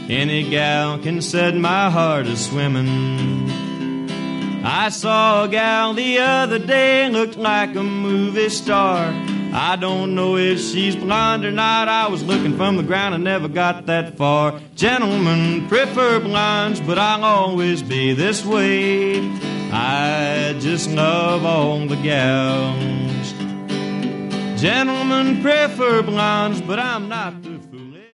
Any gal can set my heart a-swimming. I saw a gal the other day, looked like a movie star. I don't know if she's blonde or not. I was looking from the ground and never got that far. Gentlemen prefer blondes, but I'll always be this way. I just love all the gals. Gentlemen prefer blondes, but I'm not the